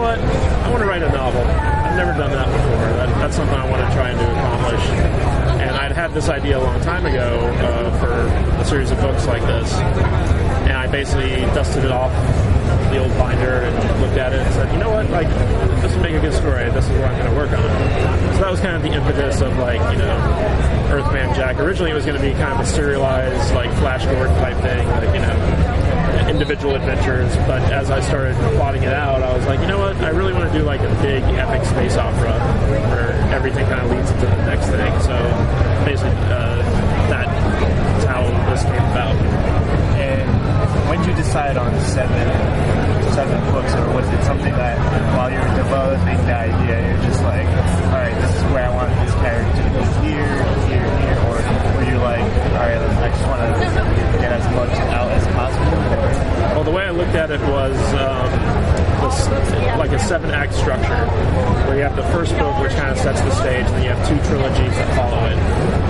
what? I want to write a novel. I've never done that before. That's something I want to try and do accomplish. And I'd had this idea a long time ago for a series of books like this. And I basically dusted it off the old binder and looked at it and said, you know what, like, this would make a good story. This is what I'm going to work on. So that was kind of the impetus of, like, you know, Earthman Jack. Originally it was going to be kind of a serialized, like, Flash Gordon type thing, like, you know, individual adventures. But as I started plotting it out, I was like, you know what, I really want to do, like, a big epic space opera where everything kind of leads into the next thing. So basically that's how this came about. And when did you decide on seven books, or was it something that while you were developing the idea, you're just like, all right, this is where I want this character to be here, or were you like, all right, I just want to get as much out as possible? Well, the way I looked at it was like a 7-act structure, where you have the first book, which kind of sets the stage, and then you have 2 trilogies that follow it.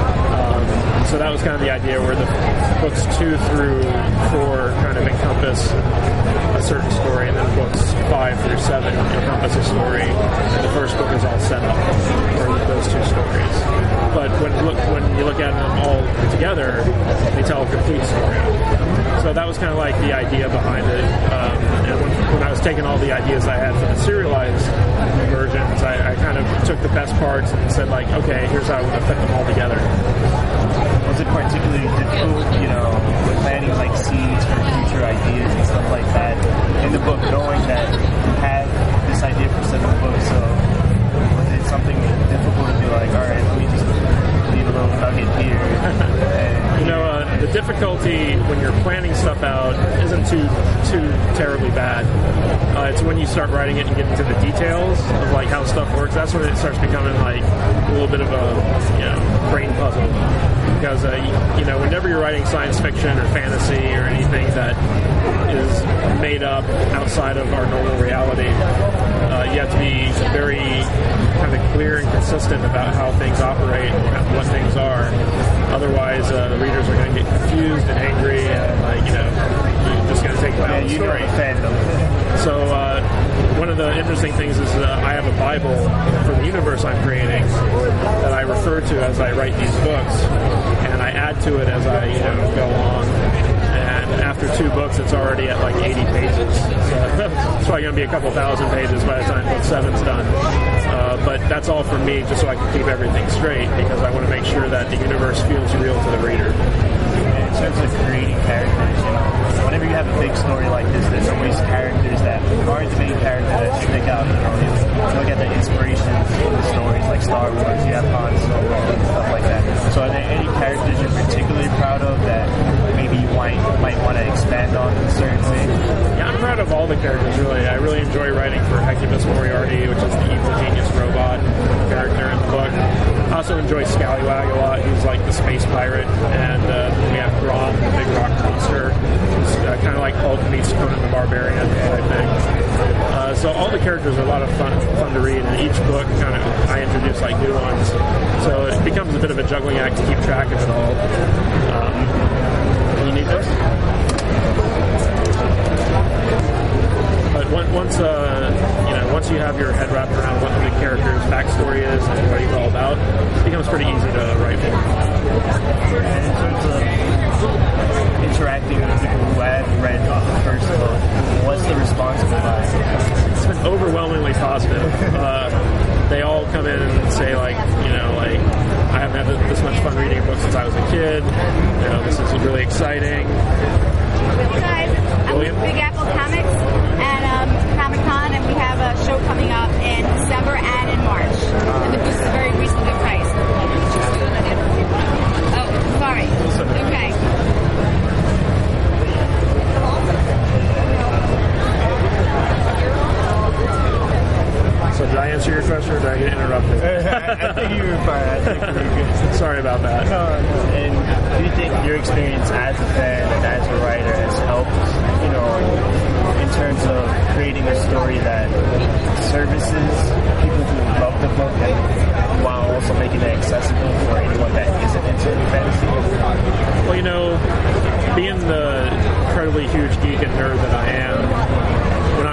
So that was kind of the idea, where the books 2 through 4 kind of encompass a certain story, and then books 5 through 7 encompass a story, and the first book is all set up for those 2 stories. But when you look at them all together, they tell a complete story. So that was kind of like the idea behind it. And when I was taking all the ideas I had for the serialized versions, I kind of took the best parts and said, like, okay, here's how I'm going to fit them all together. Was it particularly difficult, you know, with planning like seeds for future ideas and stuff like that in the book, knowing that you had this idea for 7 books? So was it something difficult to be like, all right, let me just leave a little nugget here? You know, the difficulty when you're planning stuff out isn't too terribly bad. It's when you start writing it and get into the details of like how stuff works. That's when it starts becoming like a little bit of a, you know, brain puzzle. Because you know, whenever you're writing science fiction or fantasy or anything that is made up outside of our normal reality, you have to be very kind of clear and consistent about how things operate and what things are. Otherwise, the readers are going to get confused and angry, and like, you know, you're just going to take out the story. So one of the interesting things is I have a Bible for the universe I'm creating that I refer to as I write these books, and I add to it as I, you know, go along. And after 2 books, it's already at like 80 pages. So it's probably going to be a couple thousand pages by the time book 7's done. But that's all for me, just so I can keep everything straight, because I want to make sure that the universe feels real to the reader. In terms of creating characters, you know, whenever you have a big story like this, there's always characters that aren't the main character that stick out. You know, you look at the inspirations in the stories, like Star Wars, you have Han Solo and stuff like that. So are there any characters you're particularly proud of that maybe you might want to expand on in a certain way? Yeah, I'm proud of all the characters, really. I really enjoy writing for Hecubus Moriarty, which is the evil genius robot character in the book. I also enjoy Scallywag a lot. He's like the space pirate. And we have Grom, the big rock monster, who's kind of like Hulk meets Conan the Barbarian type thing. So all the characters are a lot of fun to read, and each book kind of I introduce like new ones. So it becomes a bit of a juggling act to keep track of it all. You need this? But once you have your head wrapped around what the character's backstory is and what he's all about, it becomes pretty easy to write for. And in terms of interacting with people who have read the first book, what's the response been like? It's been overwhelmingly positive. They all come in and say, like, you know, like, I haven't had this much fun reading a book since I was a kid. You know, this is really exciting. Hey guys, I'm with Big Apple Comics at Comic-Con, and we have a show coming up in December and in March. And the booth is very reasonably priced. Oh, sorry. Okay. So did I answer your question, or did I get interrupted? I think you were fine. I think you were good. Sorry about that. No. And do you think your experience as a fan and as a writer has helped, you know, in terms of creating a story that services people who love the book, and while also making it accessible for anyone that isn't into fantasy? Well, you know, being the incredibly huge geek and nerd that I am, when I'm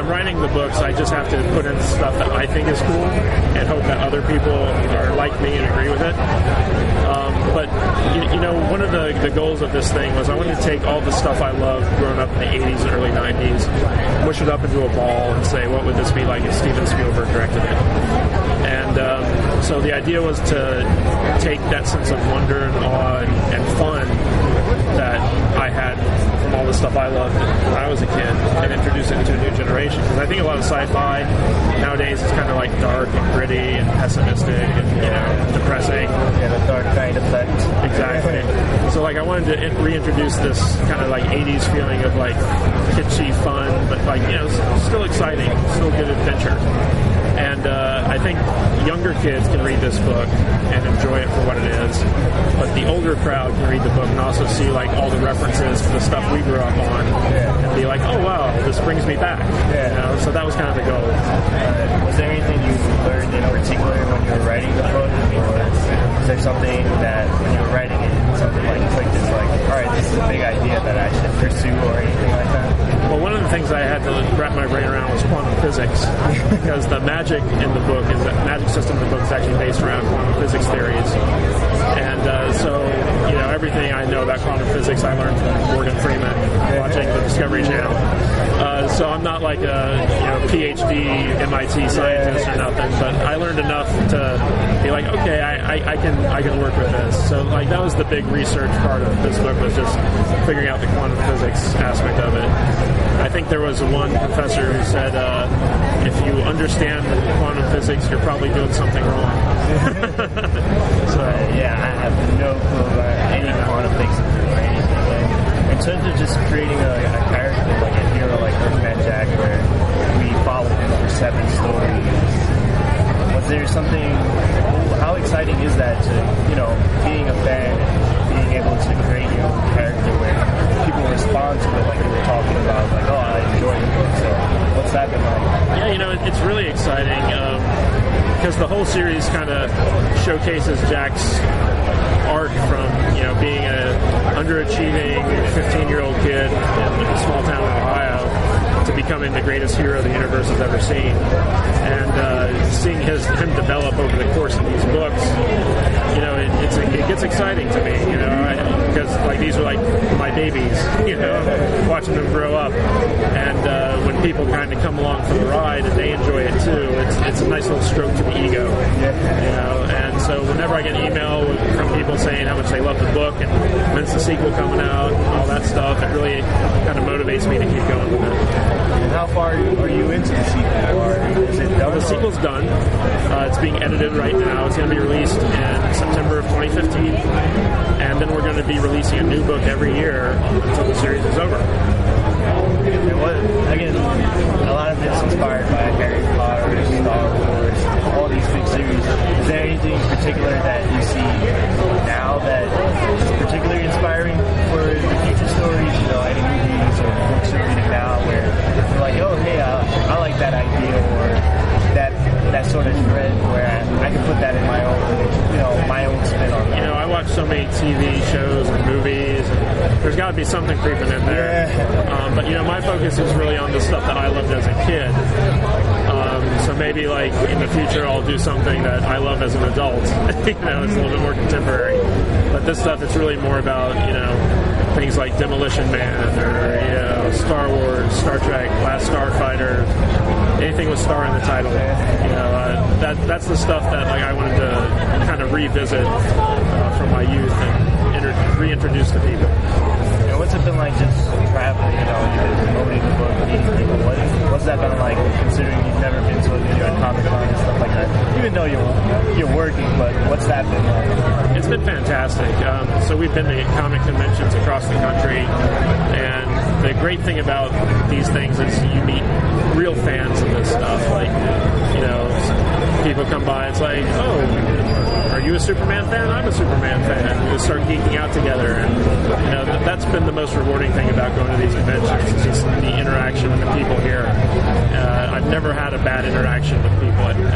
I'm writing the books, I just have to put in stuff that I think is cool and hope that other people are like me and agree with it. But one of the goals of this thing was I wanted to take all the stuff I loved growing up in the 80s and early 90s, mush it up into a ball and say, what would this be like if Steven Spielberg directed it? And so the idea was to take that sense of wonder and awe and fun that I had from all the stuff I loved when I was a kid and introduce it into a new generation. Because I think a lot of sci-fi nowadays is kind of like dark and gritty and pessimistic and depressing. Yeah, the dark kind effect. Exactly. So I wanted to reintroduce this kind of like 80s feeling of like kitschy fun, but still exciting, still good adventure. And I think younger kids can read this book and enjoy it for what it is, but the older crowd can read the book and also see like all the references to the stuff we grew up on and be like, oh wow, this brings me back. Yeah. So that was kind of the goal. Was there anything you learned in particular when you were writing the book, or was there something that when you were writing it, something like clicked is like, all right, this is a big idea that I should pursue, or anything like that? Well, one of the things I had to wrap my brain around was quantum physics, because the magic in the book is that magic system in the book is actually based around quantum physics theories. And so everything I know about quantum physics I learned from Morgan Freeman watching the Discovery Channel. So I'm not like a PhD MIT scientist or nothing, but I learned enough to be like, okay, I can work with this. So that was the big research part of this book, was just figuring out the quantum physics aspect of it. I think there was one professor who said, if you understand quantum physics, you're probably doing something wrong. I have no clue about any quantum physics or anything. In terms of just creating a character, like a hero like Earthman Jack, where we follow him for 7 stories, was there something, how exciting is that to, being a fan and being able to create your own character where people respond to it like you were talking about, like, oh, I enjoy the book, so what's that been like? Yeah, it's really exciting, because the whole series kind of showcases Jack's arc from, being a underachieving 15-year-old kid in a small town in Ohio to becoming the greatest hero the universe has ever seen. And seeing him develop over the course of these books, it gets exciting to me, because these are like my babies, watching them grow up. And when people kind of come along for the ride and they enjoy it too, it's a nice little stroke to the ego, And so whenever I get an email from people saying how much they love the book and when's the sequel coming out and all that stuff, it really kind of motivates me to keep going with it. And how far are you into the sequel? Or is it done? The sequel's done. It's being edited right now. It's going to be released in September of 2015. And then we're going to be releasing a new book every year until the series is over. Again, a lot of it's inspired by Harry Potter, Star Wars, all these big series. Is there anything in particular that you see now that is particularly inspiring for the future stories? Any movies or books you're reading now where you're like, oh, hey, I like that idea, or that sort of thread where I can put that in my own spin on that. I watch so many TV shows and movies, and there's got to be something creeping in there. Yeah. But my focus is really on the stuff that I loved as a kid. So maybe in the future I'll do something that I love as an adult. It's a little bit more contemporary. But this stuff, it's really more about things like Demolition Man or Star Wars, Star Trek, Last Starfighter, anything with star in the title. That's the stuff that I wanted to kind of revisit from my youth and reintroduce to people. And what's it been like just traveling, promoting the book, meeting people? What's that been like, considering you've never been to a Comic-Con and stuff like that? Even though you're working, but what's that been like? It's been fantastic. So we've been to comic conventions across the country, and the great thing about these things is you meet real fans of this stuff. People come by, it's like, oh, are you a Superman fan? I'm a Superman fan. We just start geeking out together, and that's been the most rewarding thing about going to these conventions, is just the interaction with the people here. I've never had a bad interaction with people at